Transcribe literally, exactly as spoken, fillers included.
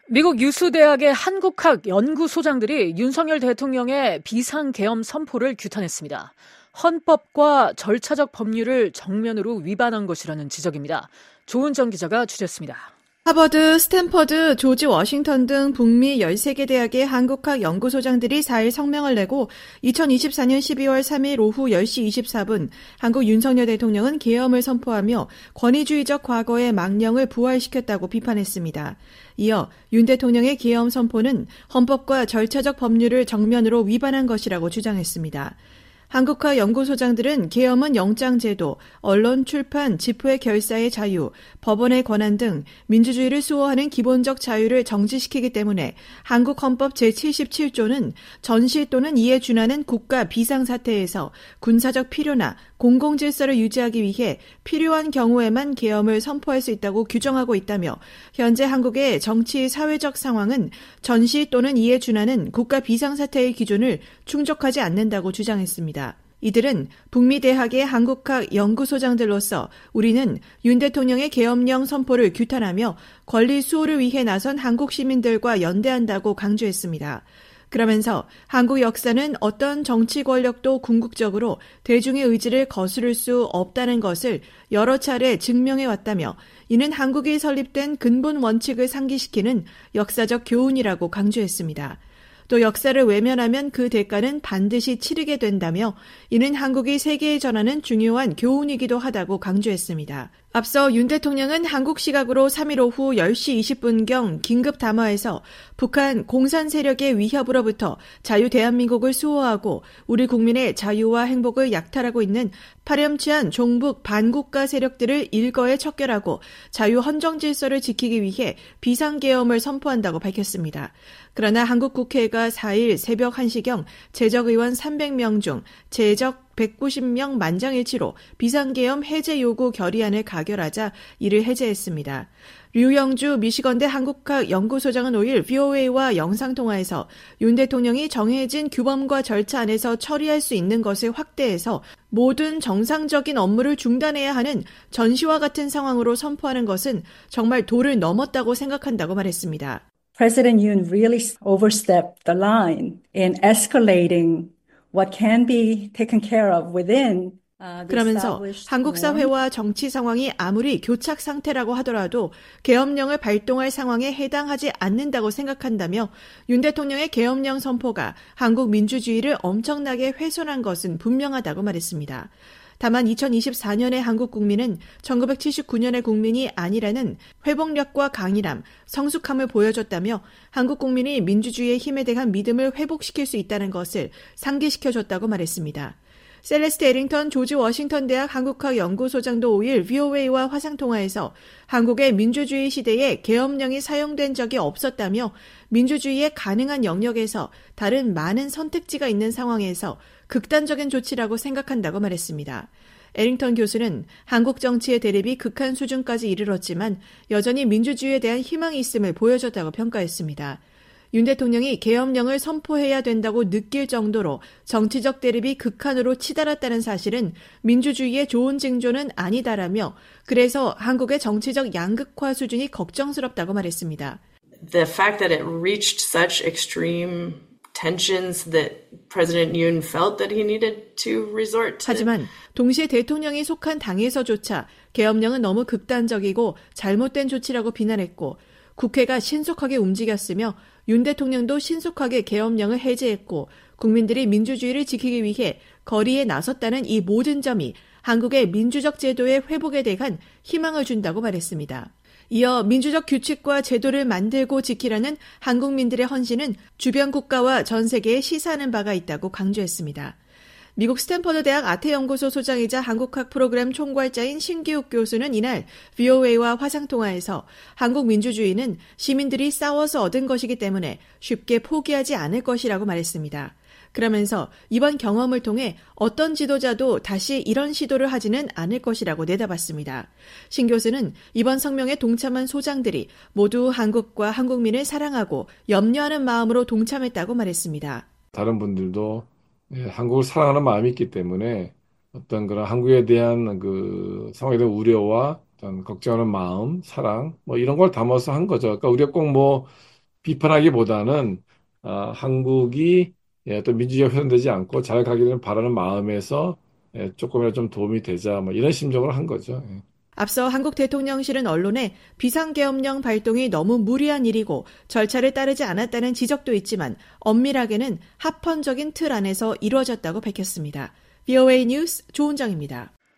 미국 유수대학의 한국학 연구소장들이 윤석열 대통령의 비상계엄 선포를 규탄했습니다. 헌법과 절차적 법률을 정면으로 위반한 것이라는 지적입니다. 조은정 기자가 취재했습니다. 하버드, 스탠퍼드, 조지 워싱턴 등 북미 열세 개 대학의 한국학 연구소장들이 사 일 성명을 내고 이천이십사년 십이월 삼일 오후 열 시 이십사 분 한국 윤석열 대통령은 계엄을 선포하며 권위주의적 과거의 망령을 부활시켰다고 비판했습니다. 이어 윤 대통령의 계엄 선포는 헌법과 절차적 법률을 정면으로 위반한 것이라고 주장했습니다. 한국학 연구소장들은 계엄은 영장제도, 언론, 출판, 집회 결사의 자유, 법원의 권한 등 민주주의를 수호하는 기본적 자유를 정지시키기 때문에 한국 헌법 제칠십칠 조는 전시 또는 이에 준하는 국가 비상사태에서 군사적 필요나 공공질서를 유지하기 위해 필요한 경우에만 계엄을 선포할 수 있다고 규정하고 있다며 현재 한국의 정치 사회적 상황은 전시 또는 이에 준하는 국가 비상사태의 기준을 충족하지 않는다고 주장했습니다. 이들은 북미 대학의 한국학 연구소장들로서 우리는 윤 대통령의 계엄령 선포를 규탄하며 권리 수호를 위해 나선 한국 시민들과 연대한다고 강조했습니다. 그러면서 한국 역사는 어떤 정치 권력도 궁극적으로 대중의 의지를 거스를 수 없다는 것을 여러 차례 증명해 왔다며 이는 한국이 설립된 근본 원칙을 상기시키는 역사적 교훈이라고 강조했습니다. 또 역사를 외면하면 그 대가는 반드시 치르게 된다며 이는 한국이 세계에 전하는 중요한 교훈이기도 하다고 강조했습니다. 앞서 윤 대통령은 한국 시각으로 삼일 오후 열 시 이십 분경 긴급 담화에서 북한 공산 세력의 위협으로부터 자유 대한민국을 수호하고 우리 국민의 자유와 행복을 약탈하고 있는 파렴치한 종북 반국가 세력들을 일거에 척결하고 자유 헌정 질서를 지키기 위해 비상계엄을 선포한다고 밝혔습니다. 그러나 한국 국회가 사 일 새벽 한 시경 재적의원 삼백 명 중 재적 백구십 명 만장일치로 비상계엄 해제 요구 결의안을 가결하자 이를 해제했습니다. 류영주 미시건대 한국학 연구소장은 오 일 브이오에이와 영상통화에서 윤 대통령이 정해진 규범과 절차 안에서 처리할 수 있는 것을 확대해서 모든 정상적인 업무를 중단해야 하는 전시와 같은 상황으로 선포하는 것은 정말 도를 넘었다고 생각한다고 말했습니다. President Yoon really overstepped the line in escalating what can be taken care of within 그러면서 한국 사회와 정치 상황이 아무리 교착 상태라고 하더라도 계엄령을 발동할 상황에 해당하지 않는다고 생각한다며 윤 대통령의 계엄령 선포가 한국 민주주의를 엄청나게 훼손한 것은 분명하다고 말했습니다. 다만 이천이십사년의 한국 국민은 천구백칠십구년의 국민이 아니라는 회복력과 강인함, 성숙함을 보여줬다며 한국 국민이 민주주의의 힘에 대한 믿음을 회복시킬 수 있다는 것을 상기시켜줬다고 말했습니다. 셀레스트 에링턴 조지 워싱턴 대학 한국학 연구소장도 오 일 브이오에이와 화상통화에서 한국의 민주주의 시대에 계엄령이 사용된 적이 없었다며 민주주의의 가능한 영역에서 다른 많은 선택지가 있는 상황에서 극단적인 조치라고 생각한다고 말했습니다. 에링턴 교수는 한국 정치의 대립이 극한 수준까지 이르렀지만 여전히 민주주의에 대한 희망이 있음을 보여줬다고 평가했습니다. 윤 대통령이 계엄령을 선포해야 된다고 느낄 정도로 정치적 대립이 극한으로 치달았다는 사실은 민주주의의 좋은 징조는 아니다라며 그래서 한국의 정치적 양극화 수준이 걱정스럽다고 말했습니다. The fact that it reached such extreme tensions that President Yoon felt that he needed to resort to. 하지만 동시에 대통령이 속한 당에서조차 계엄령은 너무 극단적이고 잘못된 조치라고 비난했고 국회가 신속하게 움직였으며 윤 대통령도 신속하게 계엄령을 해제했고 국민들이 민주주의를 지키기 위해 거리에 나섰다는 이 모든 점이 한국의 민주적 제도의 회복에 대한 희망을 준다고 말했습니다. 이어 민주적 규칙과 제도를 만들고 지키라는 한국민들의 헌신은 주변 국가와 전 세계에 시사하는 바가 있다고 강조했습니다. 미국 스탠퍼드 대학 아태연구소 소장이자 한국학 프로그램 총괄자인 신기욱 교수는 이날 브이오에이와 화상통화에서 한국 민주주의는 시민들이 싸워서 얻은 것이기 때문에 쉽게 포기하지 않을 것이라고 말했습니다. 그러면서 이번 경험을 통해 어떤 지도자도 다시 이런 시도를 하지는 않을 것이라고 내다봤습니다. 신 교수는 이번 성명에 동참한 소장들이 모두 한국과 한국민을 사랑하고 염려하는 마음으로 동참했다고 말했습니다. 다른 분들도 예, 한국을 사랑하는 마음이 있기 때문에 어떤 그런 한국에 대한 그 상황에 대한 우려와 어떤 걱정하는 마음, 사랑 뭐 이런 걸 담아서 한 거죠. 그러니까 우리가 꼭 뭐 비판하기보다는 아, 한국이 예, 또 민주주의가 훼손되지 않고 잘 가기를 바라는 마음에서 예, 조금이라도 좀 도움이 되자 뭐 이런 심정으로 한 거죠. 예. 앞서 한국 대통령실은 언론에 비상계엄령 발동이 너무 무리한 일이고 절차를 따르지 않았다는 지적도 있지만 엄밀하게는 합헌적인 틀 안에서 이루어졌다고 밝혔습니다. 브이오에이 뉴스 조은정입니다.